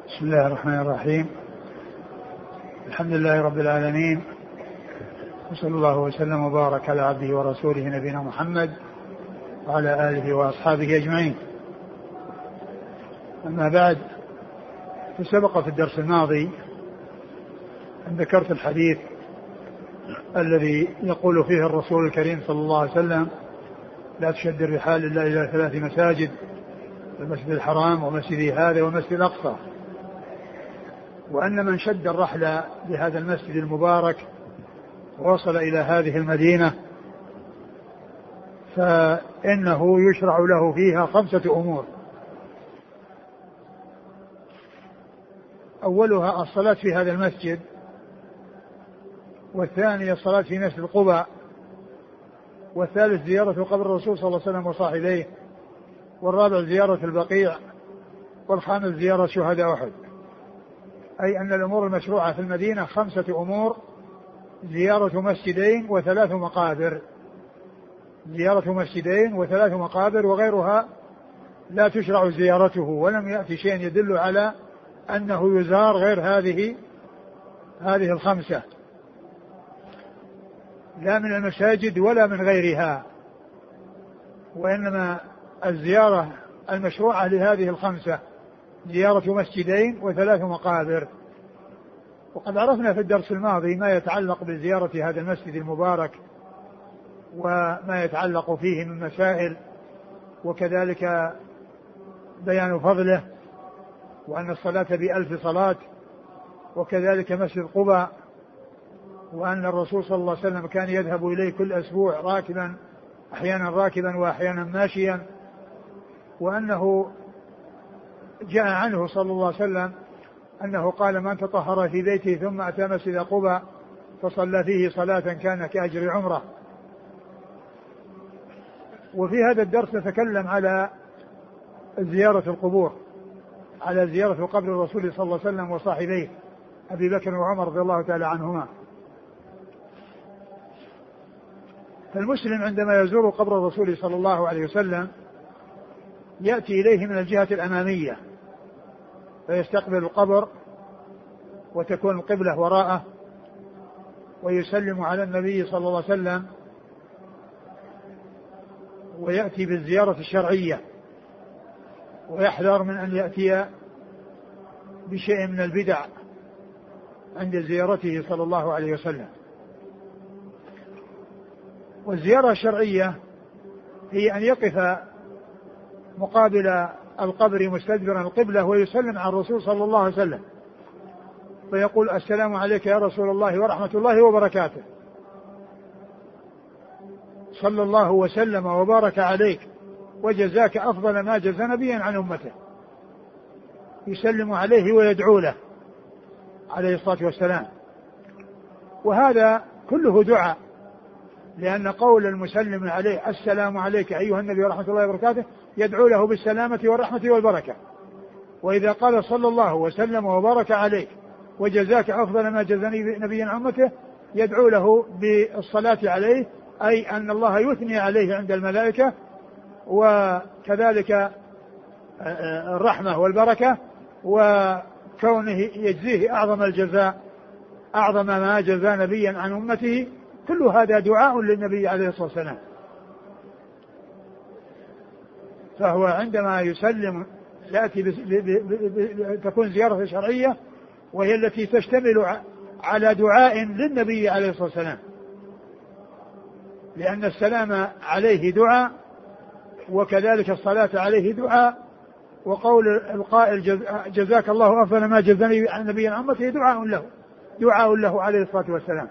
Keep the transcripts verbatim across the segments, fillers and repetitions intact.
بسم الله الرحمن الرحيم. الحمد لله رب العالمين، وصلى الله وسلم وبارك على عبده ورسوله نبينا محمد وعلى آله وأصحابه أجمعين. أما بعد، فسبق في الدرس الماضي أن ذكرت الحديث الذي يقول فيه الرسول الكريم صلى الله عليه وسلم: لا تشد الرحال إلا إلى ثلاث مساجد، المسجد الحرام ومسجد هذا والمسجد الأقصى، وأن من شد الرحل لهذا المسجد المبارك ووصل إلى هذه المدينة فإنه يشرع له فيها خمسة أمور. أولها الصلاة في هذا المسجد، والثاني الصلاة في مسجد قباء، والثالث زيارة قبر الرسول صلى الله عليه وسلم وصاحبيه، والرابع زيارة البقيع، والخامس زيارة شهداء أحد. أي أن الأمور المشروعة في المدينة خمسة أمور: زيارة مسجدين وثلاث مقابر، زيارة مسجدين وثلاث مقابر، وغيرها لا تشرع زيارته، ولم يأتي شيء يدل على أنه يزار غير هذه هذه الخمسة، لا من المساجد ولا من غيرها، وإنما الزيارة المشروعة لهذه الخمسة زيارة مسجدين وثلاث مقابر. وقد عرفنا في الدرس الماضي ما يتعلق بزيارة هذا المسجد المبارك وما يتعلق فيه من مسائل، وكذلك بيان فضله، وأن الصلاة بألف صلاة، وكذلك مسجد قباء، وأن الرسول صلى الله عليه وسلم كان يذهب إليه كل أسبوع راكبا، أحيانا راكبا وأحيانا ماشيا، وأنه جاء عنه صلى الله عليه وسلم أنه قال: من تطهر في بيته ثم أتى مسجد قباء فصلى فيه صلاة كان كأجر عمره. وفي هذا الدرس نتكلم على زيارة القبور، على زيارة قبر الرسول صلى الله عليه وسلم وصاحبيه أبي بكر وعمر رضي الله تعالى عنهما. فالمسلم عندما يزور قبر الرسول صلى الله عليه وسلم يأتي إليه من الجهة الأمامية، فيستقبل القبر وتكون القبلة وراءه، ويسلم على النبي صلى الله عليه وسلم، ويأتي بالزيارة الشرعية، ويحذر من أن يأتي بشيء من البدع عند زيارته صلى الله عليه وسلم. والزيارة الشرعية هي أن يقف مقابل القبر مستدبرا القبلة ويسلم على الرسول صلى الله عليه وسلم، فيقول: السلام عليك يا رسول الله ورحمة الله وبركاته، صلى الله وسلم وبارك عليك وجزاك أفضل ما جزى نبيا عن أمته. يسلم عليه ويدعو له عليه الصلاة والسلام. وهذا كله دعاء، لأن قول المسلم عليه السلام عليك أيها النبي ورحمة الله وبركاته يدعو له بالسلامة والرحمة والبركة. وإذا قال صلى الله وسلم وبارك عليك وجزاك أفضل ما جزى نبيا عن أمته يدعو له بالصلاة عليه، أي أن الله يثني عليه عند الملائكة، وكذلك الرحمة والبركة، وكونه يجزيه أعظم الجزاء، أعظم ما جزى نبيا عن أمته. كل هذا دعاء للنبي عليه الصلاة والسلام. فهو عندما يسلم يأتي ب... ب... ب... تكون زيارة شرعية، وهي التي تشتمل على دعاء للنبي عليه الصلاة والسلام، لأن السلام عليه دعاء، وكذلك الصلاة عليه دعاء، وقول القائل جزاك الله أفضل ما جزى عن نبي عن أمته دعاء له دعاء له عليه الصلاة والسلام.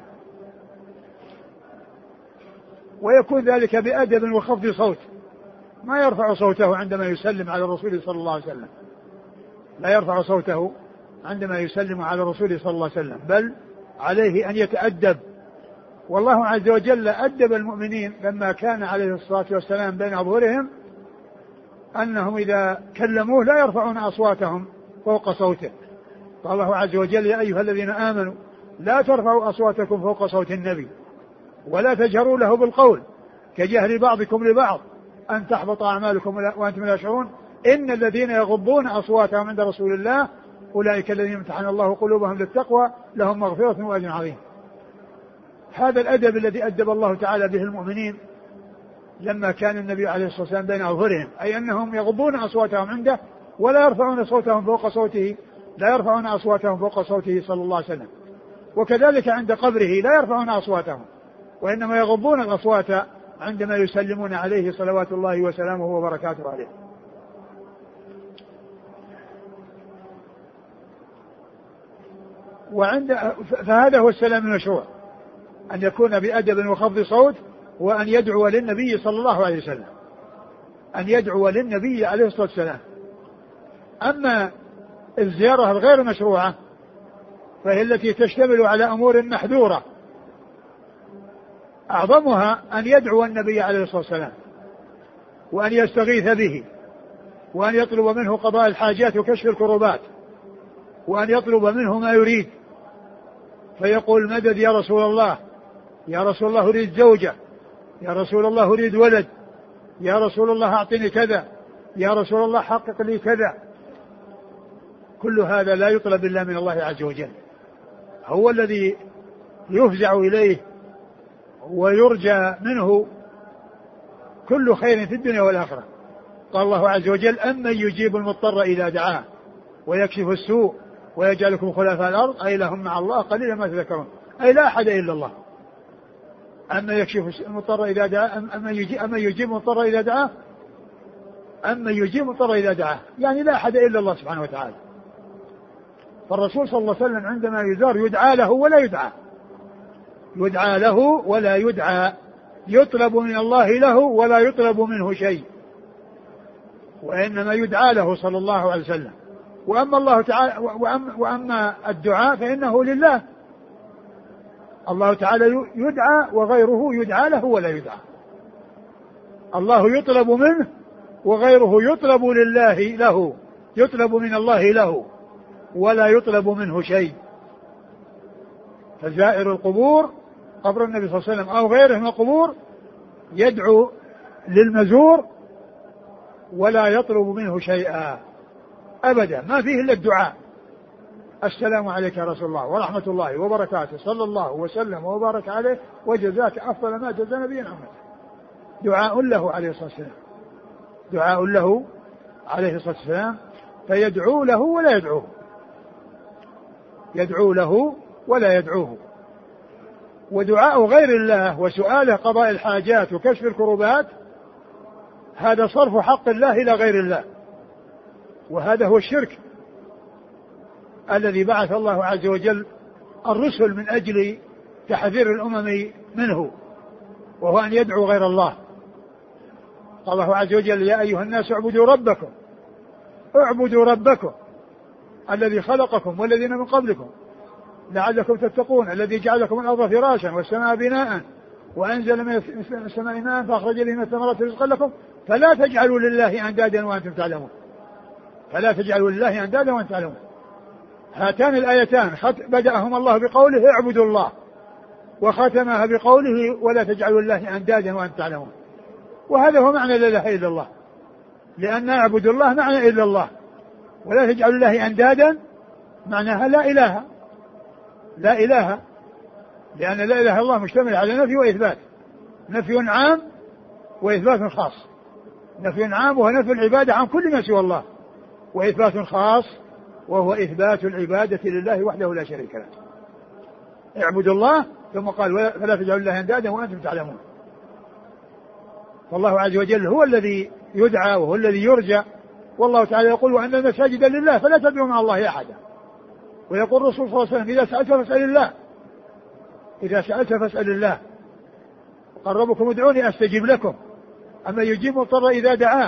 ويكون ذلك بأدب وخفض صوت، ما يرفع صوته عندما يسلم على الرسول صلى الله عليه وسلم، لا يرفع صوته عندما يسلم على الرسول صلى الله عليه وسلم، بل عليه أن يتأدب. والله عز وجل أدب المؤمنين لما كان عليه الصلاة والسلام بين أظهرهم أنهم إذا كلموه لا يرفعون أصواتهم فوق صوته. قال الله عز وجل: يا أيها الذين آمنوا لا ترفعوا أصواتكم فوق صوت النبي ولا تجهروا له بالقول كجهر بعضكم لبعض أن تحبط أعمالكم وأنتم لا تشعرون إن الذين يغضون أصواتهم عند رسول الله أولئك الذين امتحن الله قلوبهم للتقوى لهم مغفرة وأجر عظيم. هذا الأدب الذي أدب الله تعالى به المؤمنين لما كان النبي عليه الصلاة والسلام بين أظهرهم، أي أنهم يغضون أصواتهم عنده ولا يرفعون صوتهم فوق صوته لا يرفعون أصواتهم فوق صوته صلى الله عليه وسلم. وكذلك عند قبره لا يرفعون أصواتهم وإنما يغضون الأصوات عندما يسلمون عليه صلوات الله وسلامه وبركاته عليه. وعند فهذا هو السلام المشروع، أن يكون بأدب وخفض صوت، وأن يدعو للنبي صلى الله عليه وسلم، أن يدعو للنبي عليه الصلاة والسلام. أما الزيارة الغير مشروعة فهي التي تشتمل على أمور محذورة، أعظمها أن يدعو النبي عليه الصلاة والسلام وأن يستغيث به وأن يطلب منه قضاء الحاجات وكشف الكروبات وأن يطلب منه ما يريد، فيقول مدد يا رسول الله، يا رسول الله أريد زوجة، يا رسول الله أريد ولد، يا رسول الله أعطني كذا، يا رسول الله حقق لي كذا. كل هذا لا يطلب إلا من الله عز وجل، هو الذي يفزع إليه ويرجى منه كل خير في الدنيا والآخرة. قال الله عز وجل أمن يجيب المضطر إذا دعاه ويكشف السوء ويجعلكم خلفاء الأرض أي لهم مع الله قليلا ما تذكرون، أي لا أحد إلا الله. أما يكشف المضطر إذا دعاه، أما يجيب, أما يجيب المضطر إذا دعاه، أما يجيب المضطر إذا دعاه، يعني لا أحد إلا الله سبحانه وتعالى. فالرسول صلى الله عليه وسلم عندما يزار يدعى له ولا يدعى، يدعى له ولا يدعى، يطلب من الله له ولا يطلب منه شيء، وإنما يدعى له صلى الله عليه وسلم. وأما الله تعالى وأما الدعاء فإنه لله، الله تعالى يدعى وغيره يدعى له ولا يدعى، الله يطلب منه وغيره يطلب لله له، يطلب من الله له ولا يطلب منه شيء. فزائر القبور قبر النبي صلى الله عليه وسلم أو غيره من القبور يدعو للمزور ولا يطلب منه شيئا أبدا، ما فيه إلا الدعاء. السلام عليك يا رسول الله ورحمة الله وبركاته، صلى الله وسلم وبارك عليه وجزاك أفضل ما جزى نبينا محمد. دعاء له عليه الصلاة والسلام، دعاء له عليه الصلاة والسلام، فيدعو له ولا يدعوه، يدعو له ولا يدعوه. ودعاء غير الله وسؤاله قضاء الحاجات وكشف الكروبات هذا صرف حق الله إلى غير الله، وهذا هو الشرك الذي بعث الله عز وجل الرسل من أجل تحذير الأمم منه، وهو أن يدعو غير الله. قال الله عز وجل يا أيها الناس اعبدوا ربكم، اعبدوا ربكم الذي خلقكم والذين من قبلكم لعلكم تتقون، الذي جعل لكم الأرض فراشا والسماء بناء وأنزل من السماء ماء فأخرج به من الثمرات رزقا لكم فلا تجعلوا لله أندادا وأنتم تعلمون، فلا تجعلوا لله أندادا وأنتم تعلمون. هاتان الآيتان بدأهما الله بقوله اعبدوا الله، وختمها بقوله ولا تجعلوا لله أندادا وأنتم تعلمون. وهذا هو معنى لا إله إلا الله، لأن اعبدوا الله معنى إلا الله، ولا تجعلوا لله أندادا معناها لا إله، لا إله، لأن لا إله إلا الله مشتمل على نفي وإثبات، نفي عام وإثبات خاص. نفي عام وهو نفي العبادة عن كل ما سوى الله، وإثبات خاص وهو إثبات العبادة لله وحده لا شريك له. اعبدوا الله ثم قال فلا تجعلوا لله أندادا وأنتم تعلمون. فالله عز وجل هو الذي يدعى وهو الذي يرجى، والله تعالى يقول وأن المساجد لله فلا تدعوا مع الله أحدا. ويقول الرسول صلى الله عليه وسلم إذا سألت فاسأل الله، إذا سألت فاسأل الله، قال ربكم ادعوني أستجيب لكم، أما يجيب مضطر إذا دعاه.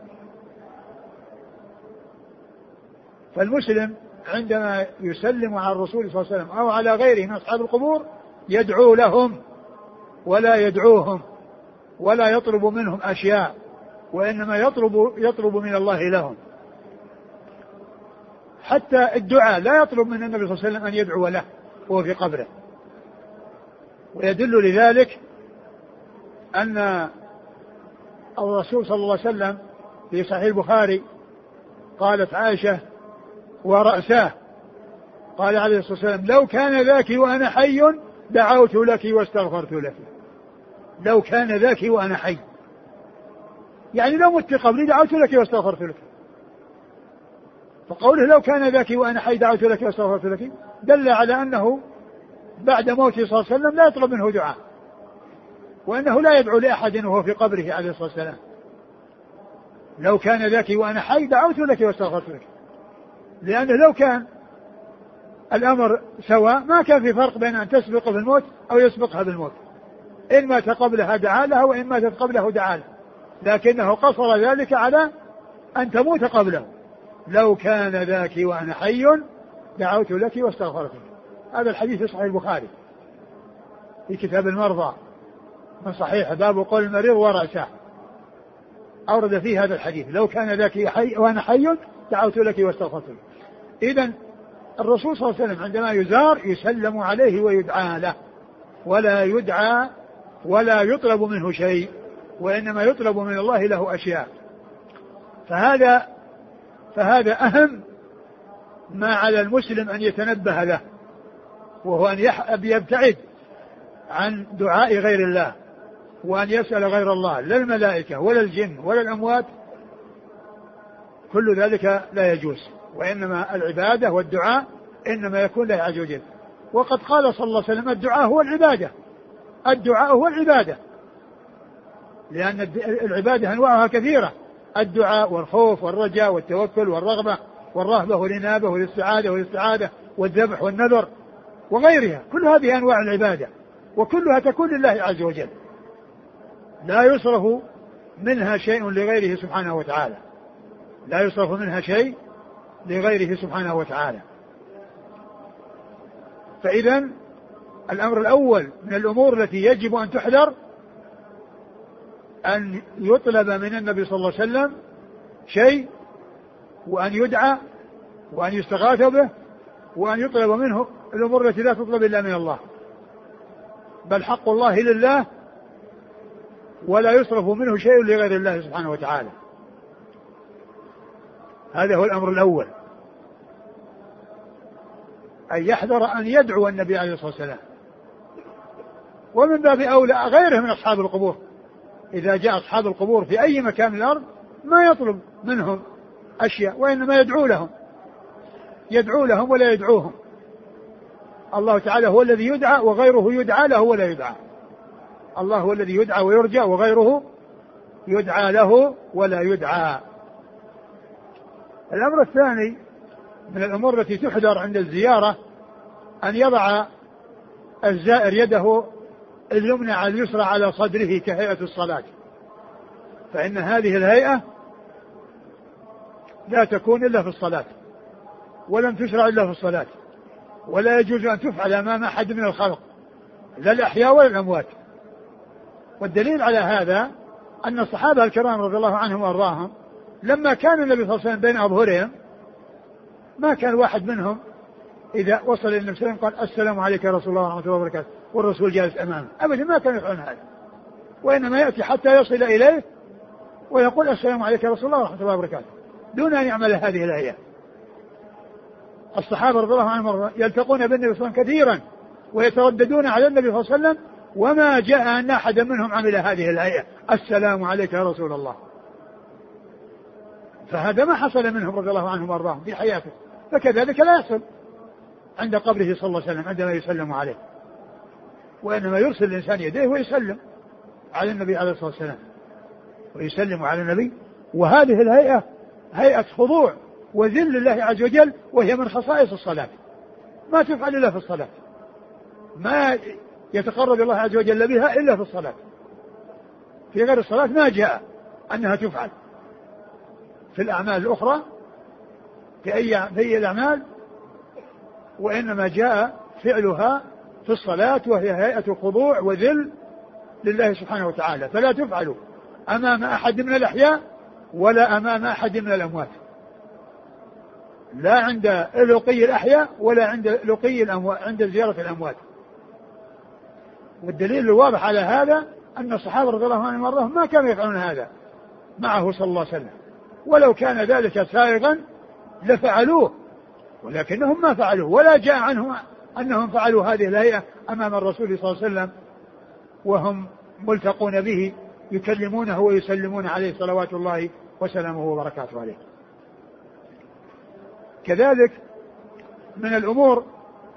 فالمسلم عندما يسلم على الرسول صلى الله عليه وسلم أو على غيره من أصحاب القبور يدعو لهم ولا يدعوهم ولا يطلب منهم أشياء، وإنما يطلب يطلب من الله لهم. حتى الدعاء لا يطلب من النبي صلى الله عليه وسلم أن يدعو له وهو في قبره. ويدل لذلك أن الرسول صلى الله عليه وسلم في صحيح البخاري قالت عائشة ورأساه. قال عليه الصلاة والسلام لو كان ذاك وأنا حي دعوت لك واستغفرت لك. لو كان ذاك وأنا حي يعني لو مت قبلي دعوت لك واستغفرت لك. فقوله لو كان ذاك وأنا حي دعوت لك واستغفرت لك دل على أنه بعد موته صلى الله عليه وسلم لا يطلب منه دعاء، وأنه لا يدعو لأحد وهو في قبره عليه الصلاة والسلام. لو كان ذاك وأنا حي دعوت لك واستغفرت لك، لأنه لو كان الأمر سواء ما كان في فرق بين أن تسبق بالموت أو يسبقها بالموت، إن مات قبلها دعا لها وإن ماتت قبله دعا لها، لكنه قصر ذلك على أن تموت قبله. لو كان ذاك وأنا حي دعوت لك واستغفرت لك. هذا الحديث في صحيح البخاري في كتاب المرضى من صحيح باب قول المريض ورأسه، أورد فيه هذا الحديث لو كان ذاك حي وأنا حي دعوت لك واستغفرت لك. إذن الرسول صلى الله عليه وسلم عندما يزار يسلم عليه ويدعى له، ولا يدعى ولا يطلب منه شيء، وإنما يطلب من الله له أشياء. فهذا فهذا أهم ما على المسلم أن يتنبه له، وهو أن يبتعد عن دعاء غير الله، وأن يسأل غير الله، لا الملائكة ولا الجن ولا الأموات، كل ذلك لا يجوز، وإنما العبادة والدعاء إنما يكون له عز وجل. وقد قال صلى الله عليه وسلم الدعاء هو العبادة، الدعاء هو العبادة، لأن العبادة أنواعها كثيرة، الدعاء والخوف والرجاء والتوكل والرغبة والرهبة والإنابة والاستعاذة والاستعاذة والذبح والنذر وغيرها، كل هذه أنواع العبادة وكلها تكون لله عز وجل، لا يصرف منها شيء لغيره سبحانه وتعالى، لا يصرف منها شيء لغيره سبحانه وتعالى. فإذا الأمر الأول من الأمور التي يجب أن تحذر أن يطلب من النبي صلى الله عليه وسلم شيء، وأن يدعى، وأن يستغاث به، وأن يطلب منه الأمور التي لا تطلب إلا من الله، بل حق الله لله ولا يصرف منه شيء لغير الله سبحانه وتعالى. هذا هو الأمر الأول، أن يحذر أن يدعو النبي عليه الصلاة والسلام، ومن باب أولى غيره من أصحاب القبور. إذا جاء أصحاب القبور في أي مكان من الأرض ما يطلب منهم أشياء، وإنما يدعو لهم، يدعو لهم ولا يدعوهم. الله تعالى هو الذي يدعى وغيره يدعى له ولا يدعى. الله هو الذي يدعى ويرجى وغيره يدعى له ولا يدعى. الأمر الثاني من الأمور التي تحذر عند الزيارة أن يضع الزائر يده اليمنى على اليسرى على صدره كهيئة الصلاة، فإن هذه الهيئة لا تكون إلا في الصلاة، ولم تشرع إلا في الصلاة، ولا يجوز أن تفعل أمام أحد من الخلق، لا الأحياء ولا الأموات. والدليل على هذا أن الصحابة الكرام رضي الله عنهم وأرضاهم لما كان النبي صلى الله عليه وسلم بين أظهرهم ما كان واحد منهم إذا وصل إلى النبي صلى الله عليه وسلم قال السلام عليك يا رسول الله ورحمة الله وبركاته والرسول جالس أمامه، أبدا ما كان يفعلون هذا، وإنما يأتي حتى يصل إليه ويقول السلام عليك يا رسول الله ورحمة الله وبركاته دون أن يعمل هذه الهيئة. الصحابة رضي الله عنهم يلتقون بالنبي صلى الله عليه وسلم كثيرا ويترددون على النبي صلى الله عليه وسلم، وما جاء أن أحدا منهم عمل هذه الهيئة السلام عليك يا رسول الله. فهذا ما حصل منهم رضي الله عنهم وارضاهم في حياته، فكذلك لا يحصل عند قبره صلى الله عليه وسلم عندما يسلم عليه، وإنما يرسل الإنسان يديه ويسلم على النبي عليه الصلاة والسلام ويسلم على النبي. وهذه الهيئة هيئة خضوع وذل لله عز وجل، وهي من خصائص الصلاة، ما تفعل إلا في الصلاة، ما يتقرب الله عز وجل بها إلا في الصلاة، في غير الصلاة ما جاء أنها تفعل. في الأعمال الأخرى في أي في أي الأعمال، وإنما جاء فعلها في الصلاة، وهي هيئة خضوع وذل لله سبحانه وتعالى، فلا تفعل أمام أحد من الأحياء ولا أمام أحد من الأموات، لا عند لقي الأحياء ولا عند لقي الأموات، عند زيارة الأموات. والدليل الواضح على هذا أن الصحابة رضي الله عنهم وارضاهم ما كانوا يفعلون هذا معه صلى الله عليه وسلم، ولو كان ذلك سائغا لفعلوه، ولكنهم ما فعلوا، ولا جاء عنهم أنهم فعلوا هذه الهيئة أمام الرسول صلى الله عليه وسلم وهم ملتقون به يكلمونه ويسلمون عليه صلوات الله وسلامه وبركاته عليه. كذلك من الأمور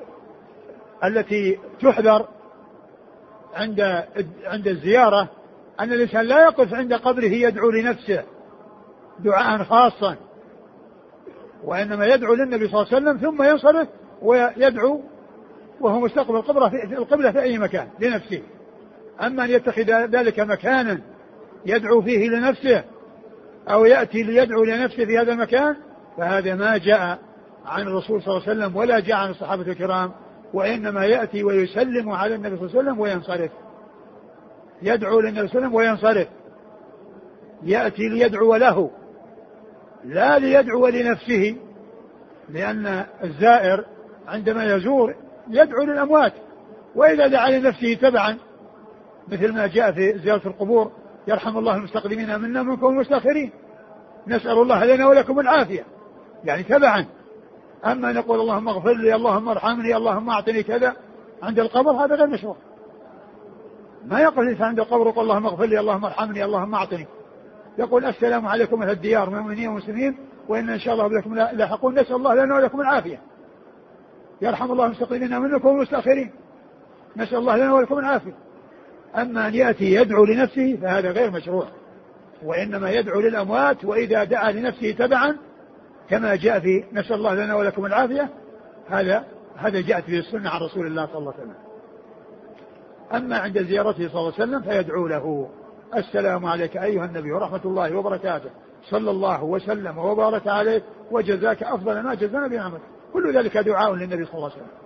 التي تحذر عند عند الزيارة أن الإنسان لا يقف عند قبره يدعو لنفسه دعاء خاصا، وإنما يدعو للنبي صلى الله عليه وسلم ثم ينصرف ويدعو وهو مستقبل القبلة في القبلة في أي مكان لنفسه. أما أن يتخذ ذلك مكانا يدعو فيه لنفسه أو يأتي ليدعو لنفسه في هذا المكان فهذا ما جاء عن الرسول صلى الله عليه وسلم ولا جاء عن الصحابة الكرام، وإنما يأتي ويسلم على النبي صلى الله عليه وسلم وينصرف، يدعو للنبي صلى الله عليه وسلم وينصرف، يأتي ليدعو له لا ليدعو لنفسه، لأن الزائر عندما يزور يدعو للأموات، وإذا دعا لنفسه تبعا مثل ما جاء في زيارة القبور يرحم الله المستقدمين منا منكم المستأخرين نسأل الله لنا ولكم العافية، يعني تبعا. أما نقول اللهم اغفر لي اللهم ارحمني اللهم اعطني كذا عند القبر هذا غير مشروع. ما يقف الإنسان عند القبر ويقول اللهم اغفر لي اللهم ارحمني اللهم اعطني، يقول السلام عليكم أهل الديار مؤمنين ومسلمين وإن إن شاء الله بكم لاحقون نسأل الله لنا ولكم العافية، يرحم الله المستقدمين منكم والمستأخرين نسأل الله لنا ولكم العافية. أما أن يأتي يدعو لنفسه فهذا غير مشروع، وإنما يدعو للأموات، وإذا دعا لنفسه تبعا كما جاء في نسأل الله لنا ولكم العافية هذا هذا جاءت في السنة عن رسول الله صلى الله عليه وسلم. أما عند زيارته صلى الله عليه وسلم فيدعو له السلام عليك أيها النبي ورحمة الله وبركاته صلى الله وسلم وبارك عليك وجزاك أفضل ما جزانا بنعمته. كل ذلك دعاء للنبي صلى الله عليه وسلم،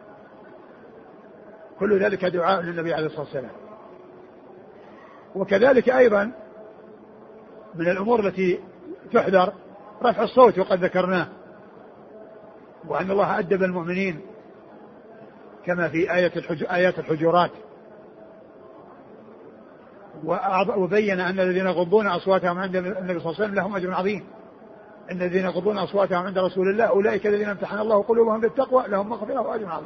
كل ذلك دعاء للنبي عليه الصلاة والسلام. وكذلك أيضا من الأمور التي تحذر رفع الصوت، وقد ذكرناه، وأن الله أدب المؤمنين كما في آية الحج... آيات الحجرات، وبين أن الذين يغضون أصواتهم عند النبي صلى الله عليه وسلم لهم أجر عظيم. إن الذين يغضون أصواتهم عند رسول الله أولئك الذين امتحن الله قلوبهم بالتقوى لهم مغفرة وأجر عظيم.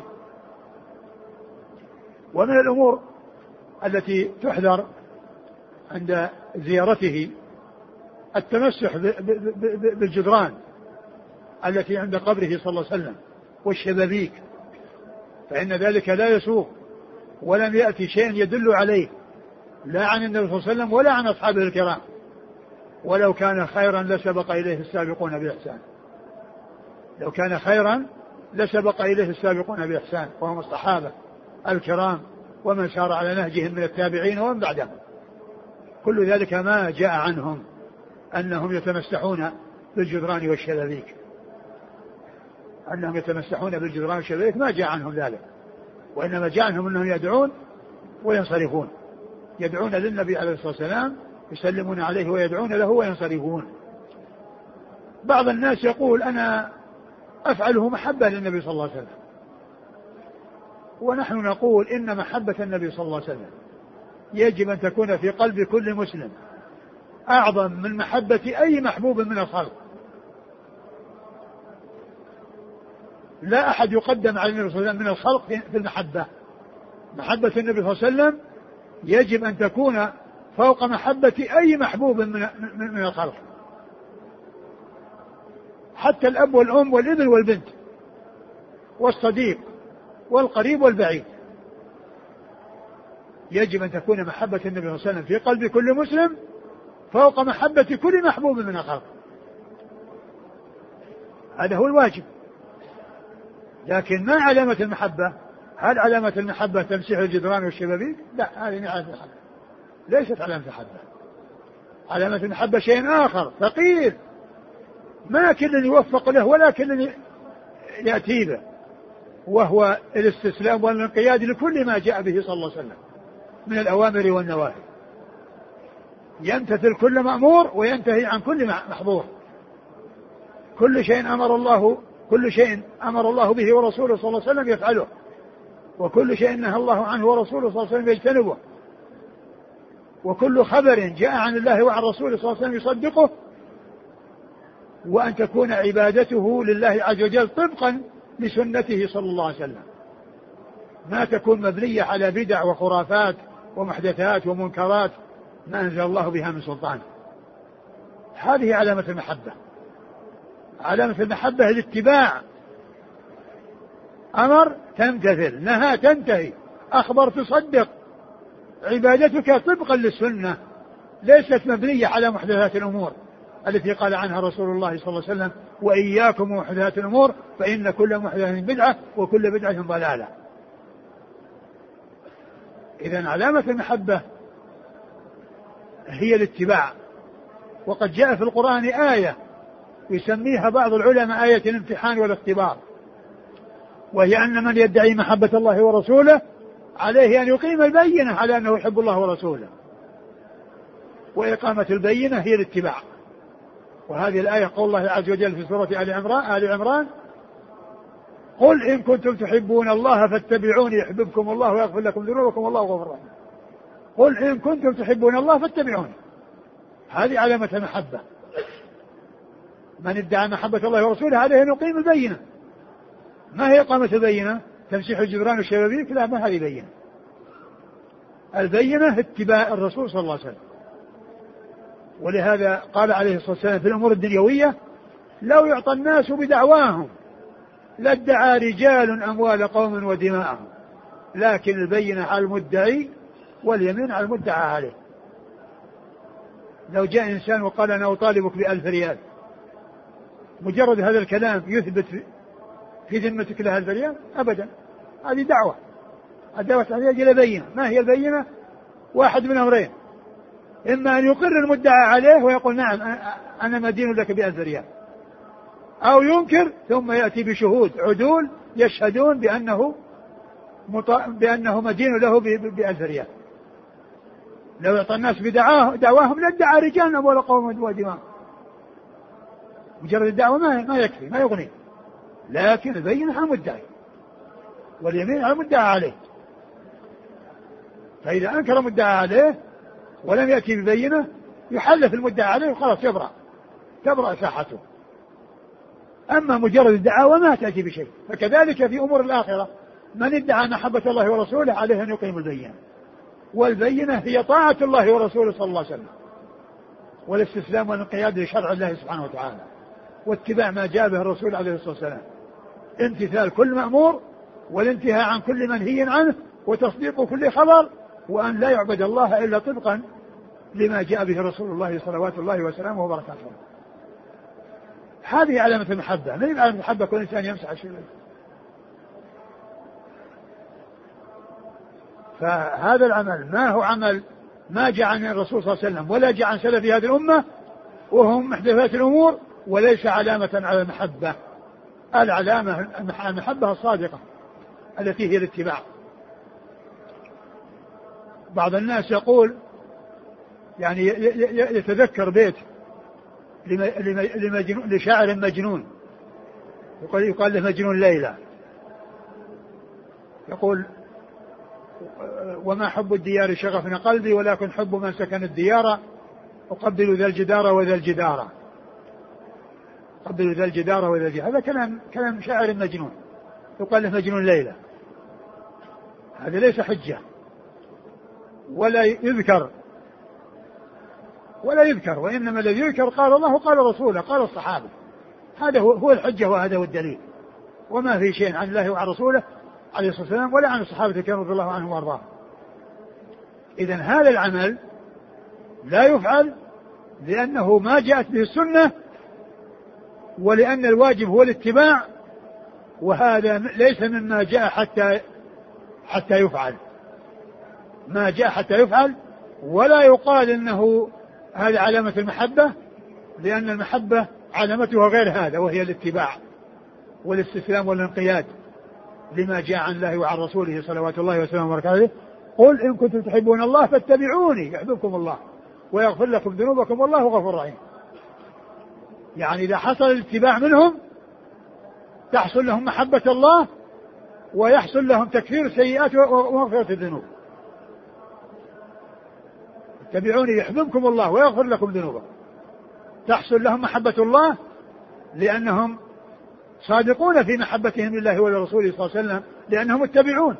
ومن الأمور التي تحذر عند زيارته التمسح بالجدران التي عند قبره صلى الله عليه وسلم والشبابيك، فإن ذلك لا يسوغ، ولم يأتي شيء يدل عليه لا عن النبي صلى الله عليه وسلم ولا عن أصحابه الكرام، ولو كان خيرا لسبق إليه السابقون بإحسان، لو كان خيرا لسبق إليه السابقون بإحسان وهم الصحابة الكرام ومن سار على نهجهم من التابعين ومن بعدهم. كل ذلك ما جاء عنهم أنهم يتمسحون بالجدران والشبابيك، أنهم يتمسحون بالجدران والشبابيك ما جاء عنهم ذلك، وإنما جاء عنهم أنهم يدعون وينصرفون، يدعون للنبي عليه الصلاة والسلام يسلمون عليه ويدعون له وينصرفون. بعض الناس يقول أنا أفعله محبة للنبي صلى الله عليه وسلم، ونحن نقول إن محبة النبي صلى الله عليه وسلم يجب أن تكون في قلب كل مسلم أعظم من محبة أي محبوب من الخلق. لا أحد يقدم على النبي صلى الله عليه وسلم من الخلق في المحبة. محبة النبي صلى الله عليه وسلم يجب أن تكون فوق محبة أي محبوب من من الخلق، حتى الأب والأم والابن والبنت والصديق والقريب والبعيد. يجب أن تكون محبة النبي صلى الله عليه وسلم في قلب كل مسلم فوق محبة كل محبوب من الخلق، هذا هو الواجب. لكن ما علامة المحبة؟ هل علامة المحبة تمسيح الجدران والشبابيك؟ لا، هذه علامة المحبة ليست علامة المحبة. علامة المحبة شيء آخر ثقيل ما كل يوفق له ولا كل يأتي به، وهو الاستسلام والانقياد لكل ما جاء به صلى الله عليه وسلم من الأوامر والنواهي، يمتثل كل مأمور وينتهي عن كل محظور. كل شيء أمر الله كل شيء أمر الله به ورسوله صلى الله عليه وسلم يفعله، وكل شيء نهى الله عنه ورسوله صلى الله عليه وسلم يجتنبه، وكل خبر جاء عن الله وعن رسوله صلى الله عليه وسلم يصدقه، وأن تكون عبادته لله عز وجل طبقا لسنته صلى الله عليه وسلم، ما تكون مبنية على بدع وخرافات ومحدثات ومنكرات ما أنزل الله بها من سلطان. هذه علامة المحبة. علامة المحبة الاتباع، أمر تمتثل، نهى تنتهي، أخبر تصدق، عبادتك طبقا للسنة ليست مبنية على محدثات الأمور التي قال عنها رسول الله صلى الله عليه وسلم: وإياكم ومحدثات الأمور فإن كل محدثة بدعة وكل بدعة ضلالة. إذن علامة المحبة هي الاتباع. وقد جاء في القرآن آية يسميها بعض العلماء آية الامتحان والاختبار، وهي أن من يدعي محبة الله ورسوله عليه أن يقيم البينة على أنه يحب الله ورسوله، وإقامة البينة هي الاتباع. وهذه الآية قول الله عز وجل في سورة آل عمران, آل عمران: قل إن كنتم تحبون الله فاتبعوني يحببكم الله ويغفر لكم ذنوبكم والله غفور رحيم. قل إن كنتم تحبون الله فاتبعوني، هذه علامة المحبة. من ادعى محبة الله ورسوله عليه أن يقيم البينة. ما هي إقامة البينة؟ تمسيح الجدران والشبابيك؟ لا، ما هذه بينة. البينة اتباع الرسول صلى الله عليه وسلم. ولهذا قال عليه الصلاة والسلام في الأمور الدنيوية: لو يعطى الناس بدعواهم لادعى رجال أموال قوم ودماءهم، لكن البينة على المدعي واليمين على المدعى عليه. لو جاء إنسان وقال: أنا أطالبك بألف ريال، مجرد هذا الكلام يثبت في ذمتك لها ألف ريال؟ أبدا، هذه دعوة. الدعوة تحتاج إلى بينة. ما هي البينة؟ واحد من أمرين: إما أن يقر المدعى عليه ويقول: نعم أنا مدين لك بألف ريال، أو ينكر ثم يأتي بشهود عدول يشهدون بأنه بأنه مدين له بألف ريال. لو يعطى الناس بدعواهم لادعى رجال أموال قوم ودماء. مجرد الدعوة ما ما يكفي، ما يغني، لكن البينة على المدعي واليمين على المدعى عليه. فإذا أنكر المدعى عليه ولم يأتي ببينة يحلف المدعى عليه وخلاص يبرأ تبرأ ساحته. أما مجرد الدعاوى ما تأتي بشيء. فكذلك في أمور الآخرة: من ادعى محبة الله ورسوله عليه أن يقيم البينة، والبينة هي طاعة الله ورسوله صلى الله عليه وسلم، والاستسلام والانقياد لشرع الله سبحانه وتعالى، واتباع ما جاء به الرسول عليه الصلاة والسلام، امتثال كل مأمور والانتهاء عن كل منهي عنه وتصديق كل خبر، وأن لا يعبد الله إلا طبقا لما جاء به رسول الله صلوات الله وسلامه وبركاته. هذه علامة المحبة. من علامة المحبة كل إنسان يمسح الشيء. فهذا العمل ما هو عمل ما جاء عن الرسول صلى الله عليه وسلم ولا جاء عن سلف هذه الأمة، وهم محدثات الأمور، وليس علامة على المحبة. العلامة المحبة الصادقة التي هي الاتباع. بعض الناس يقول يعني يتذكر بيت لمجنون لشاعر مجنون، يقال, يقال له مجنون ليلى، يقول: وما حب الديار شغفنا قلبي ولكن حب من سكن الديار، أقبل ذا الجدار وذا الجدار، أقبل ذا الجدار وذا الجدار. هذا كلام كلام شاعر مجنون، يقال له مجنون ليلى. هذا ليس حجة ولا يذكر ولا يذكر وإنما الذي يذكر قال الله قال رسوله قال الصحابة. هذا هو, هو الحجة وهذا هو الدليل، وما في شيء عن الله وعن رسوله عليه الصلاة والسلام ولا عن الصحابة كانوا رضي الله عنهم وارضاهم. إذن هذا العمل لا يفعل لأنه ما جاءت به السنة، ولأن الواجب هو الاتباع، وهذا ليس مما جاء حتى حتى يفعل، ما جاء حتى يفعل. ولا يقال إنه هذا علامة المحبة، لأن المحبة علامتها غير هذا، وهي الاتباع والاستسلام والانقياد لما جاء عن الله وعن رسوله صلوات الله وسلامه وبركاته. قل إن كنتم تحبون الله فاتبعوني يحببكم الله ويغفر لكم ذنوبكم والله غفور رحيم. يعني إذا حصل الاتباع منهم تحصل لهم محبة الله ويحصل لهم تكفير السيئات ومغفرة الذنوب. اتبعوني يحببكم الله ويغفر لكم ذنوبكم، تحصل لهم محبة الله لأنهم صادقون في محبتهم لله ولرسوله صلى الله عليه وسلم لأنهم متبعون.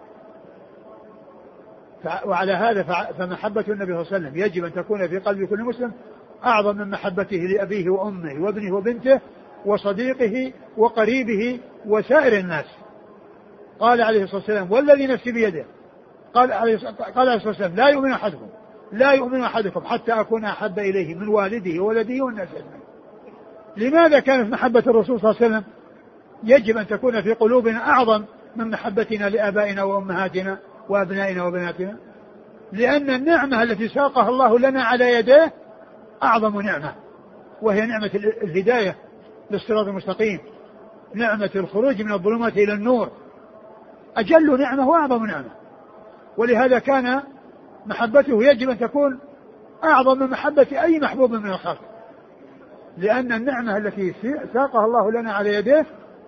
وعلى هذا فمحبة النبي صلى الله عليه وسلم يجب أن تكون في قلب كل مسلم أعظم من محبته لأبيه وأمه وابنه وبنته وصديقه وقريبه وسائر الناس. قال عليه الصلاة والسلام والذي نفسي بيده، قال عليه الصلاة والسلام لا يؤمن أحدكم لا يؤمن أحدكم حتى أكون أحب إليه من والده وولده والناس أجمعين. لماذا كانت محبة الرسول صلى الله عليه وسلم يجب أن تكون في قلوبنا أعظم من محبتنا لآبائنا وأمهاتنا وأبنائنا وبناتنا؟ لأن النعمة التي ساقها الله لنا على يديه أعظم نعمة، وهي نعمة الهداية للصراط المستقيم، نعمة الخروج من الظلمات إلى النور، أجل نعمة وأعظم نعمة. ولهذا كان محبته يجب أن تكون أعظم من محبة أي محبوب من الخلق، لأن النعمة التي ساقها الله لنا على يديه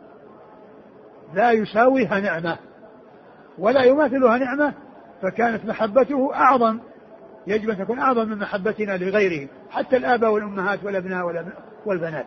لا يساويها نعمة ولا يماثلها نعمة، فكانت محبته أعظم، يجب أن تكون أعظم من محبتنا لغيره، حتى الآباء والأمهات والأبناء والبنات.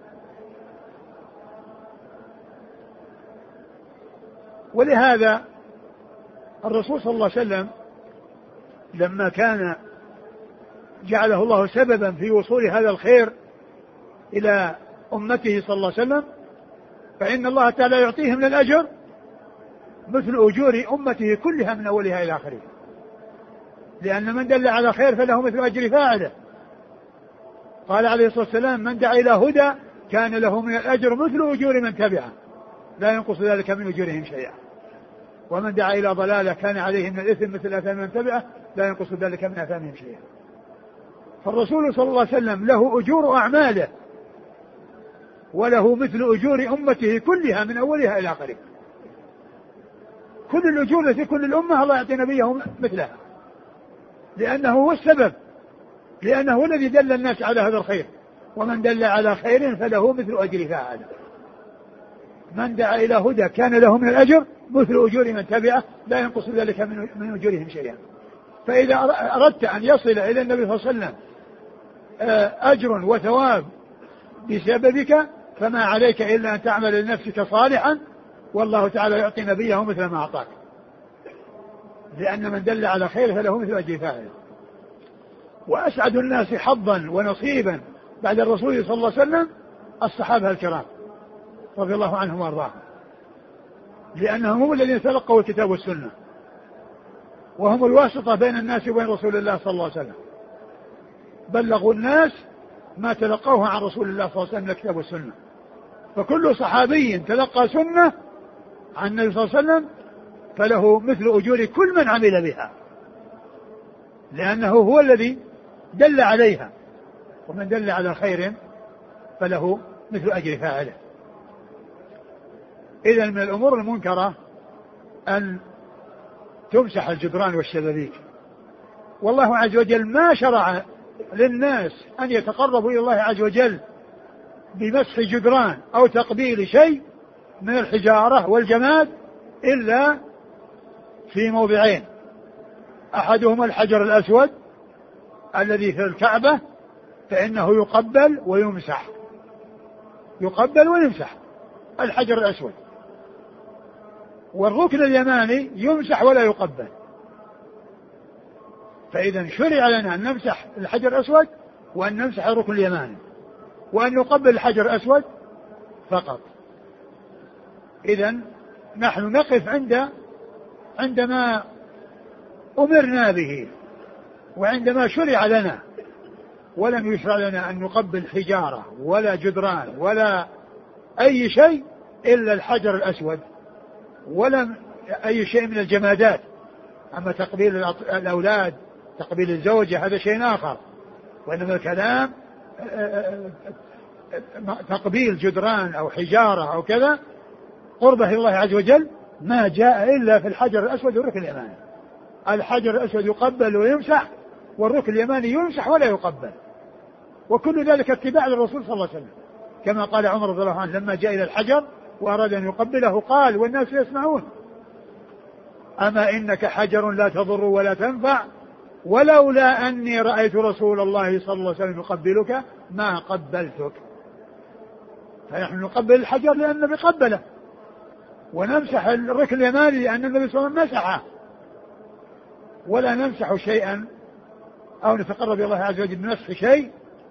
ولهذا الرسول صلى الله عليه وسلم لما كان جعله الله سببا في وصول هذا الخير إلى أمته صلى الله عليه وسلم، فإن الله تعالى يعطيه من الأجر مثل أجور أمته كلها من أولها إلى آخرها، لأن من دل على خير فله مثل أجر فاعله. قال عليه الصلاة والسلام من دعا إلى هدى كان له من الأجر مثل أجور من تبعه لا ينقص ذلك من أجورهم شيئا، ومن دعا إلى ضلالة كان عليه من الإثم مثل آثام من تبعه لا ينقص ذلك من آثامهم شيئا. فالرسول صلى الله عليه وسلم له أجور أعماله وله مثل أجور أمته كلها من أولها إلى آخرها. كل الأجور التي كل الأمة الله يعطي نبيه مثلها، لأنه هو السبب، لأنه هو الذي دل الناس على هذا الخير، ومن دل على خير فله مثل أجر فاعله. من دعا إلى هدى كان له من الأجر مثل أجور من تبعه لا ينقص ذلك من أجورهم شيئا. فإذا أردت أن يصل إلى النبي صلى الله عليه وسلم أجر وثواب بسببك فما عليك إلا أن تعمل لنفسك صالحا، والله تعالى يعطي نبيه مثل ما أعطاك، لأن من دل على خير فله مثل أجر فاعله. وأسعد الناس حظا ونصيبا بعد الرسول صلى الله عليه وسلم الصحابة الكرام رضي الله عنهم وارضاهم، لأنهم هم الذين تلقوا الكتاب والسنة، وهم الواسطة بين الناس وبين رسول الله صلى الله عليه وسلم، بلغوا الناس ما تلقوه عن رسول الله صلى الله عليه وسلم الكتاب والسنة. فكل صحابي تلقى سنة عن النبي صلى الله عليه وسلم فله مثل أجور كل من عمل بها، لأنه هو الذي دل عليها، ومن دل على خير فله مثل أجر فاعله. إذن من الأمور المنكرة أن تمسح الجدران والشبابيك، والله عز وجل ما شرع للناس أن يتقربوا إلى الله عز وجل بمسح جدران أو تقبيل شيء من الحجارة والجماد إلا في موضعين: أحدهما الحجر الأسود الذي في الكعبة فإنه يقبل ويمسح، يقبل ويمسح الحجر الأسود، والركن اليماني يمسح ولا يقبل. فإذا شرع لنا أن نمسح الحجر الأسود وأن نمسح الركن اليماني وأن نقبل الحجر الأسود فقط. إذا نحن نقف عند عندما أمرنا به وعندما شرع لنا، ولم يشرع لنا أن نقبل حجارة ولا جدران ولا أي شيء إلا الحجر الأسود، ولا أي شيء من الجمادات. أما تقبيل الأولاد تقبيل الزوجة هذا شيء آخر، وإنما الكلام تقبيل جدران أو حجارة أو كذا قربه الله عز وجل ما جاء إلا في الحجر الأسود والركن اليماني. الحجر الأسود يقبل ويمسح، والركن اليماني يمسح ولا يقبل، وكل ذلك اتباع للرسول صلى الله عليه وسلم، كما قال عمر رضي الله عنه لما جاء إلى الحجر وأراد أن يقبله قال والناس يسمعون: أما إنك حجر لا تضر ولا تنفع، ولولا أني رأيت رسول الله صلى الله عليه وسلم يقبلك ما قبلتك. فنحن نقبل الحجر لأن النبي قبله، ونمسح الركن اليماني لأن النبي صلى الله عليه وسلم مسحه، ولا نمسح شيئا أو نتقرب إلى الله عز وجل بمسح شيء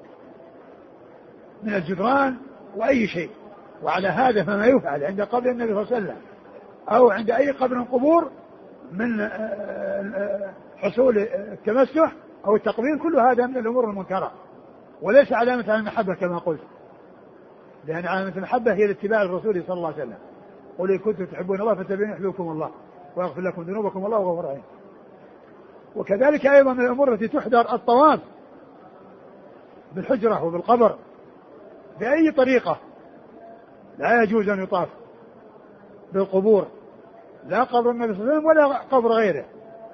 من الجدران وأي شيء. وعلى هذا فما يفعل عند قبر النبي صلى الله عليه وسلم أو عند أي قبر من قبور من حصول التمسح أو التقبيل، كل هذا من الأمور المنكرة وليس علامة على المحبة كما قلت، لأن علامة المحبة هي الاتباع للرسول صلى الله عليه وسلم. قل إن كنتم تحبون الله فاتبعوني يحببكم الله ويغفر لكم ذنوبكم والله غفور رحيم. وكذلك أيضا من الأمور التي تحذر الطواف بالحجرة وبالقبر بأي طريقة، لا يجوز أن يطاف بالقبور، لا قبر النبي صلى الله عليه وسلم ولا قبر غيره.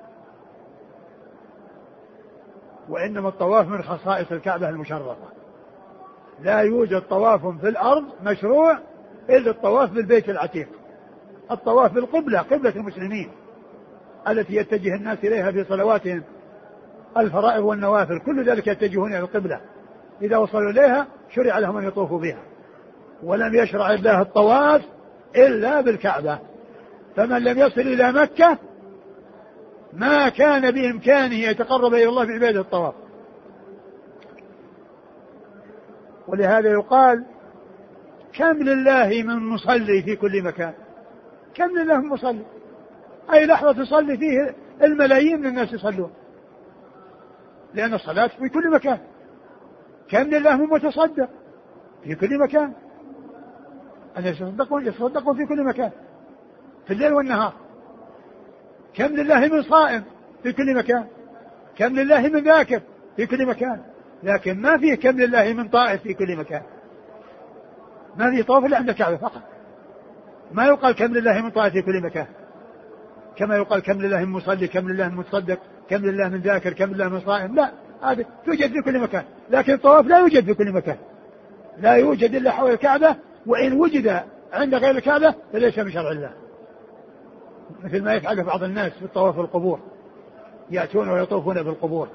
وإنما الطواف من خصائص الكعبة المشرفة، لا يوجد طواف في الأرض مشروع إلا الطواف بالبيت العتيق، الطواف بالقبلة، قبلة المسلمين التي يتجه الناس إليها في صلواتهم الفرائض والنوافل، كل ذلك يتجهون إلى القبلة، إذا وصلوا إليها شرع لهم أن يطوفوا بها. ولم يشرع الله الطواف إلا بالكعبة، فمن لم يصل إلى مكة ما كان بإمكانه يتقرب إلى الله بعبادة الطواف. ولهذا يقال كم لله من مصلي في كل مكان، كم لله من مصلي، أي لحظة تصلي فيه الملايين من الناس يصلون، لأن الصلاة في كل مكان. كم لله من متصدق في كل مكان، أن يتصدقون يتصدقون في كل مكان في الليل والنهار. كم لله من صائم في كل مكان، كم لله من ذاكر في كل مكان، لكن ما فيه كم لله من طائف في كل مكان، ما فيه طواف إلا عند الكعبة فقط. ما يقال كم لله من طائف في كل مكان، كما يقال كم لله من مصلي، كم لله من متصدق، كم لله من ذاكر، كم لله من صائم. لا، هذا توجد في كل مكان، لكن الطواف لا يوجد في كل مكان، لا يوجد إلا حول الكعبة، وإن وجد عند غير الكعبة فليس من شرع الله، مثل ما يفعل بعض الناس في الطواف القبور، يأتون ويطوفون بالقبور،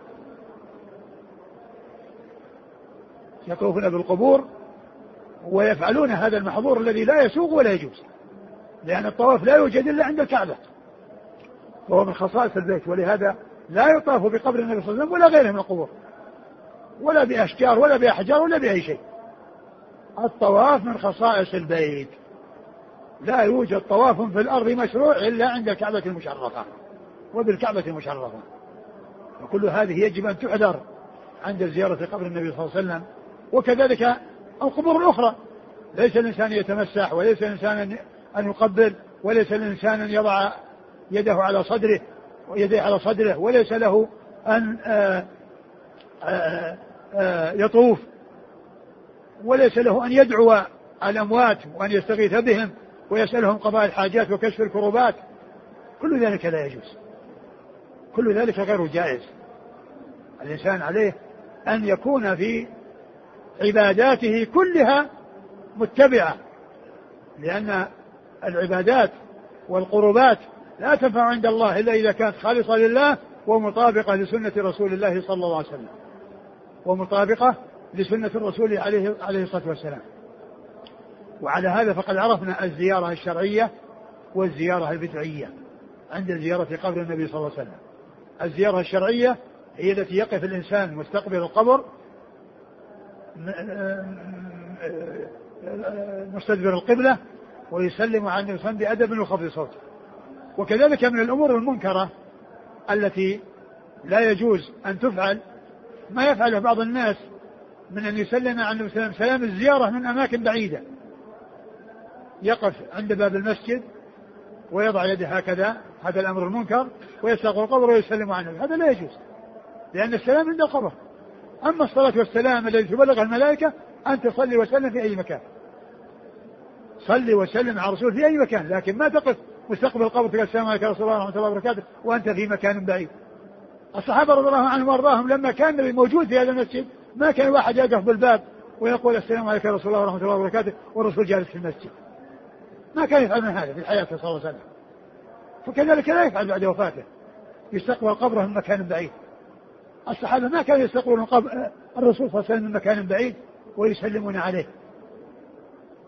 يطوفون بالقبور ويفعلون هذا المحظور الذي لا يسوغ ولا يجوز، لأن الطواف لا يوجد إلا عند الكعبة، وهو من خصائص البيت. ولهذا لا يطاف بقبر النبي صلى الله عليه وسلم ولا غيره من القبور، ولا بأشجار ولا بأحجار ولا بأي شيء. الطواف من خصائص البيت، لا يوجد طواف في الأرض مشروع إلا عند الكعبة المشرفة وبالكعبة المشرفة. وكل هذه يجب أن تحذر عند زيارة قبر النبي صلى الله عليه وسلم. وكذلك القبور الأخرى، ليس الإنسان يتمسح، وليس الإنسان أن يقبل، وليس الإنسان أن يضع يده على صدره ويديه على صدره، وليس له أن آآ آآ آآ يطوف، وليس له أن يدعو الأموات وأن يستغيث بهم ويسألهم قضاء الحاجات وكشف الكروبات، كل ذلك لا يجوز، كل ذلك غير جائز. الإنسان عليه أن يكون في عباداته كلها متبعة، لأن العبادات والقربات لا تنفع عند الله إلا إذا كانت خالصة لله ومطابقة لسنة رسول الله صلى الله عليه وسلم، ومطابقة لسنة الرسول عليه, عليه الصلاة والسلام. وعلى هذا فقد عرفنا الزيارة الشرعية والزيارة البدعية عند زيارة قبر النبي صلى الله عليه وسلم. الزيارة الشرعية هي التي يقف الإنسان مستقبل القبر مستدبر القبلة ويسلم عن الإنسان بأدب وخفض صوت. وكذلك من الأمور المنكرة التي لا يجوز أن تفعل ما يفعله بعض الناس من أن يسلم عن الإنسان سلام الزيارة من أماكن بعيدة، يقف عند باب المسجد ويضع يده هكذا، هذا الأمر المنكر، ويستقبل القبر ويسلم عنه، هذا لا يجوز، لأن السلام عند القبر. أما الصلاة والسلام الذي تبلغ الملائكة أن تصلي وسلم في أي مكان، صلي وسلم على الرسول في أي مكان، لكن ما تقف مستقبل القبر تقول السلام عليكم يا رسول الله ورحمة الله وبركاته وأنت في مكان بعيد. الصحابة رضي الله عنهم وارضاهم لما كان النبي موجود في هذا المسجد ما كان واحد يقف بالباب ويقول السلام عليكم يا رسول الله ورحمة الله وبركاته والرسول جالس في المسجد، ما كان يفعل من هذا في حياته صلى الله عليه وسلم. فكذلك لا يفعل بعد وفاته، يستقبل قبره من مكان بعيد. الصحابة ما كانوا يستقبلون الرسول صلى الله عليه وسلم من مكان بعيد ويسلمون عليه،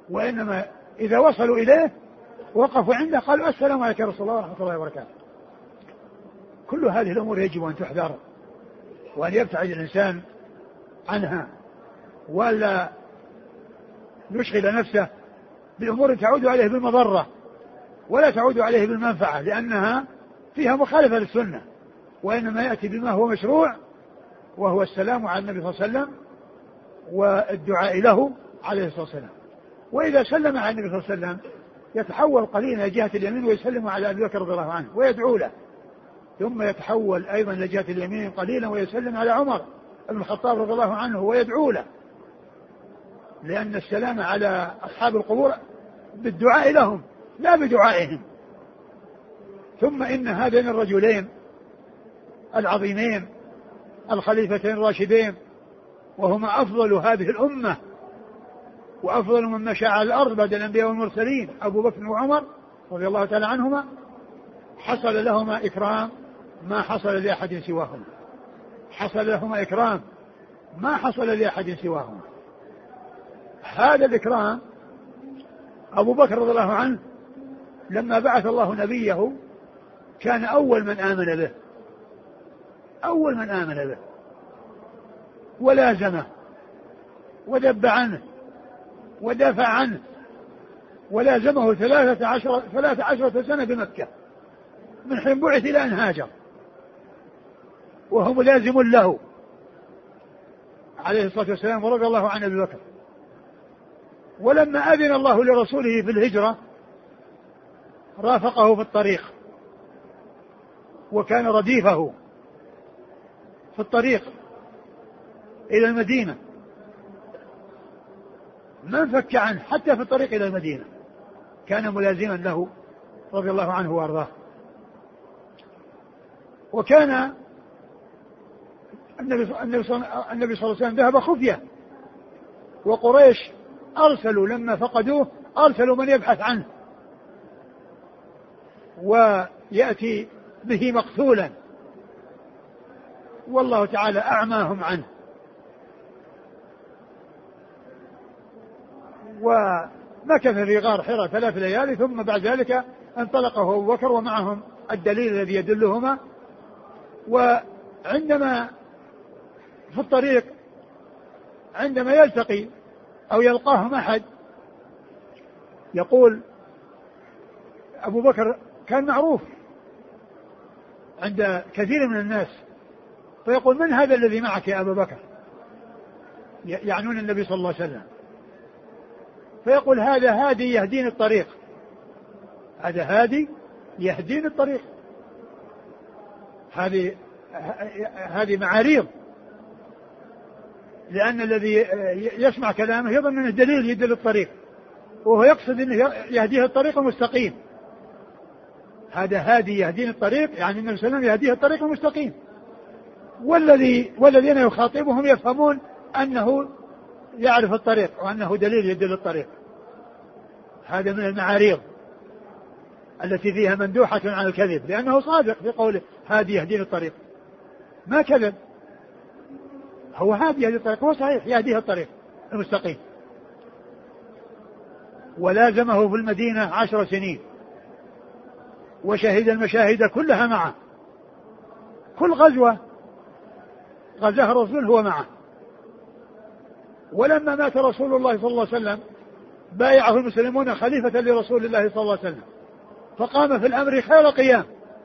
وإنما إذا وصلوا إليه وقفوا عنده قالوا السلام عليكم يا رسول الله ورحمة الله وبركاته. كل هذه الأمور يجب أن تحذر وأن يبتعد الإنسان عنها، ولا يشغل نفسه بأمور تعود عليه بالمضرة ولا تعود عليه بالمنفعة، لأنها فيها مخالفة للسنة، وإنما يأتي بما هو مشروع وهو السلام على النبي صلى الله عليه وسلم والدعاء له عليه الصلاة والسلام. وإذا سلم على النبي صلى الله عليه وسلم يتحول قليلا إلى جهة اليمين ويسلم على أبي بكر رضي الله عنه ويدعو له، ثم يتحول أيضا إلى جهة اليمين قليلا ويسلم على عمر بن الخطاب رضي الله عنه ويدعو له، لأن السلام على أصحاب القبور بالدعاء لهم لا بدعائهم. ثم إن هذين الرجلين العظيمين الخليفتين الراشدين وهما أفضل هذه الأمة وأفضل من مشى على الأرض بعد الأنبياء والمرسلين أبو بكر وعمر رضي الله تعالى عنهما، حصل لهما إكرام ما حصل لأحد سواهما، حصل لهما إكرام ما حصل لأحد سواهما. هذا الإكرام أبو بكر رضي الله عنه لما بعث الله نبيه كان أول من آمن به، أول من آمن به ولازمه ودب عنه ودافع عنه ولازمه ثلاثة عشرة, ثلاثة عشرة سنة بمكة من حين بعث إلى أن هاجر، وهو ملازم له عليه الصلاة والسلام ورضي الله عن أبي بكر. ولما أذن الله لرسوله في الهجرة رافقه في الطريق وكان رديفه في الطريق إلى المدينة، ما انفك عنه حتى في الطريق إلى المدينة كان ملازما له رضي الله عنه وأرضاه. وكان النبي, النبي صلى الله عليه وسلم ذهب خفية، وقريش أرسلوا لما فقدوه أرسلوا من يبحث عنه ويأتي به مقتولا، والله تعالى أعماهم عنه. ومكث في غار حراء ثلاث ليالي، ثم بعد ذلك انطلق هو أبو بكر ومعهم الدليل الذي يدلهما. وعندما في الطريق عندما يلتقي أو يلقاهم أحد يقول أبو بكر كان معروف عند كثير من الناس، فيقول من هذا الذي معك يا أبا بكر، يعنون النبي صلى الله عليه وسلم، فيقول هذا هادي يهدين الطريق، هذا هادي يهدين الطريق. هذه هذه معاريض، لأن الذي يسمع كلامه يظن أنه دليل يدل الطريق، وهو يقصد أنه يهديه الطريق المستقيم. هذا هادي يهدين الطريق يعني النبي صلى الله عليه وسلم يهديه الطريق المستقيم، والذي والذين يخاطبهم يفهمون أنه يعرف الطريق وأنه دليل يدل الطريق. هذا من المعاريض التي فيها مندوحة عن الكذب، لأنه صادق في قوله هادي يهدين الطريق، ما كذب، هو هادي يهدي الطريق، هو صحيح يهديه الطريق المستقيم. ولازمه في المدينة عشر سنين وشهد المشاهد كلها معه، كل غزوة غزاها الرسول هو معه. ولما مات رسول الله صلى الله عليه وسلم بايعه المسلمون خليفة لرسول الله صلى الله عليه وسلم، فقام في الأمر خير قيام.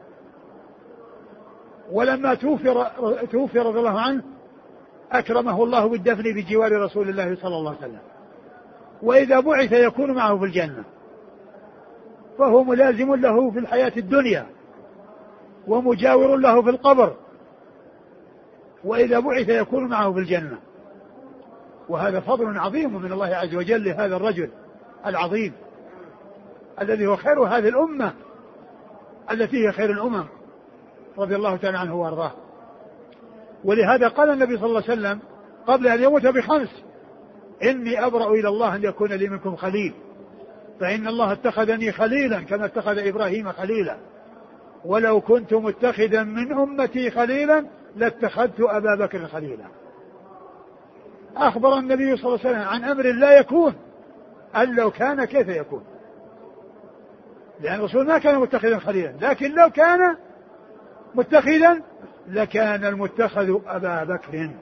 ولما توفي توفي رضي الله عنه أكرمه الله بالدفن بجوار رسول الله صلى الله عليه وسلم، وإذا بعث يكون معه في الجنة، فهو ملازم له في الحياة الدنيا ومجاور له في القبر، وإذا بعث يكون معه في الجنة. وهذا فضل عظيم من الله عز وجل لهذا الرجل العظيم الذي هو خير هذه الأمة التي هي خير الأمم رضي الله تعالى عنه وارضاه. ولهذا قال النبي صلى الله عليه وسلم قبل أن يموت بخمس: إني أبرأ إلى الله أن يكون لي منكم خليل، فإن الله اتخذني خليلا كما اتخذ إبراهيم خليلا، ولو كنت متخذا من أمتي خليلا لاتخذت أبا بكر خليلا. أخبر النبي صلى الله عليه وسلم عن أمر لا يكون أن لو كان كيف يكون، لأن الرسول ما كان متخذا خليلا، لكن لو كان متخذا لكان المتخذ أبا بكر،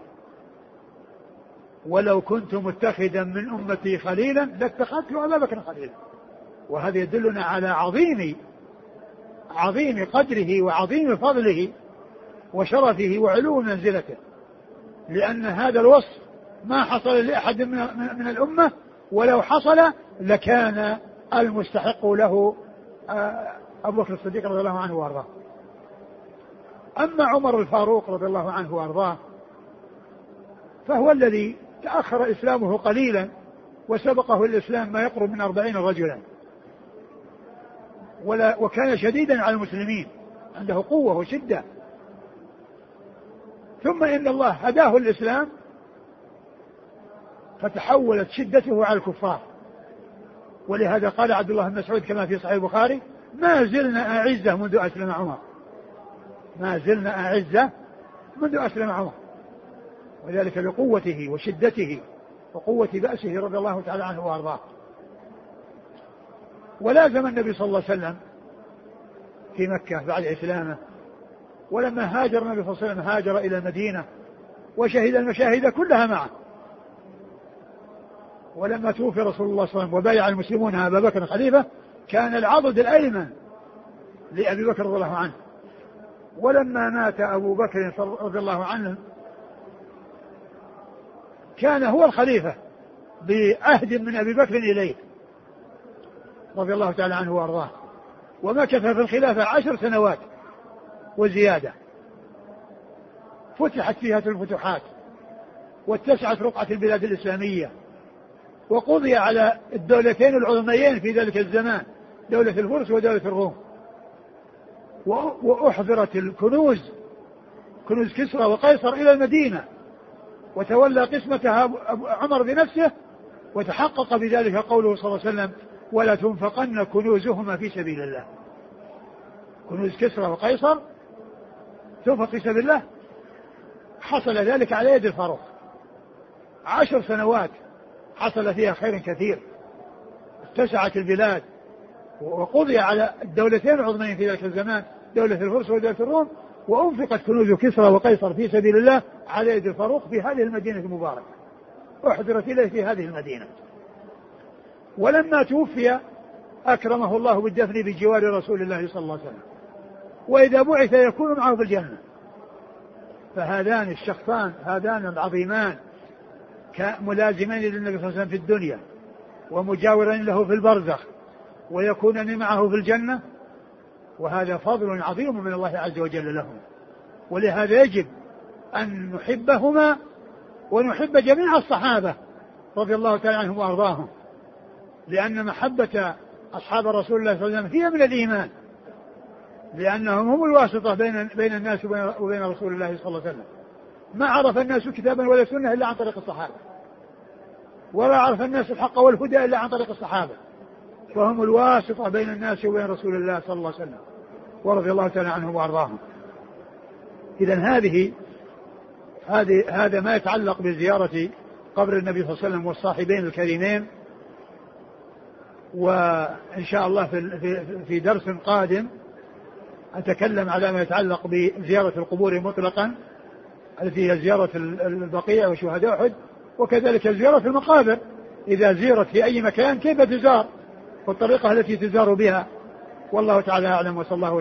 ولو كنت متخذا من أمتي خليلا لاتخذت أبا بكر خليلا. وهذا يدلنا على عظيم عظيم قدره وعظيم فضله وشرفه وعلو منزلته، لأن هذا الوصف ما حصل لأحد من, من الأمة، ولو حصل لكان المستحق له أبو بكر الصديق رضي الله عنه وأرضاه. أما عمر الفاروق رضي الله عنه وأرضاه فهو الذي تأخر إسلامه قليلا وسبقه الإسلام ما يقرب من أربعين رجلا، ولا وكان شديدا على المسلمين، عنده قوة وشدة، ثم إن الله هداه الإسلام فتحولت شدته على الكفار. ولهذا قال عبد الله بن مسعود كما في صحيح البخاري: ما زلنا أعزة منذ أسلم عمر، ما زلنا أعزة منذ أسلم عمر، وذلك لقوته وشدته وقوة بأسه رضي الله تعالى عنه وأرضاه. ولازم النبي صلى الله عليه وسلم في مكة بعد إسلامه، ولما هاجر النبي صلى الله عليه وسلم هاجر إلى المدينة وشهد المشاهد كلها معه. ولما توفي رسول الله صلى الله عليه وسلم وبايع المسلمون أبا بكر خليفة كان العضد الأيمن لأبي بكر رضي الله عنه. ولما مات أبو بكر رضي الله عنه كان هو الخليفة بعهد من أبي بكر إليه رضي الله تعالى عنه وأرضاه، ومكث في الخلافة عشر سنوات وزيادة، فتحت فيها الفتوحات واتسعت رقعة البلاد الإسلامية، وقضي على الدولتين العظميين في ذلك الزمان، دولة الفرس ودولة الروم، وأحضرت الكنوز كنوز كسرى وقيصر إلى المدينة، وتولى قسمتها عمر بنفسه، وتحقق بذلك قوله صلى الله عليه وسلم: ولا تنفقن كنوزهما في سبيل الله. كنوز كسرى وقيصر تنفق في سبيل الله، حصل ذلك على يد الفاروق. عشر سنوات حصل فيها خير كثير، اتسعت البلاد، وقضي على الدولتين العظمين في ذلك الزمان، دولة الفرس ودولة الروم، وأنفقت كنوز كسرى وقيصر في سبيل الله على يد الفاروق في هذه المدينة المباركة، أحضرت إليه في هذه المدينة. ولما توفي أكرمه الله بالدفن بجوار رسول الله صلى الله عليه وسلم، وإذا بعث يكون معه في الجنة. فهذان الشخصان هذان العظيمان ملازمان للنبي صلى الله عليه وسلم في الدنيا، ومجاورين له في البرزخ، ويكونان معه في الجنة، وهذا فضل عظيم من الله عز وجل لهم. ولهذا يجب أن نحبهما ونحب جميع الصحابة رضي الله تعالى عنهم وأرضاهم، لأن محبة أصحاب رسول الله صلى الله عليه وسلم فيها من الإيمان، لأنهم هم الواسطة بين بين الناس وبين رسول الله صلى الله عليه وسلم. ما عرف الناس كتابا ولا سنة إلا عن طريق الصحابة، ولا عرف الناس الحق والهدى إلا عن طريق الصحابة، فهم الواسطة بين الناس وبين رسول الله صلى الله عليه وسلم ورضي الله تعالى عنهم وأرضاهم. إذن هذه هذه هذا ما يتعلق بزيارة قبر النبي صلى الله عليه وسلم والصاحبين الكريمين. وإن شاء الله في في درس قادم أتكلم على ما يتعلق بزيارة القبور مطلقا، التي هي زيارة البقيع وشهداء أحد، وكذلك زيارة المقابر إذا زيرت في أي مكان كيف تزار والطريقة التي تزار بها. والله تعالى أعلم، وصلى الله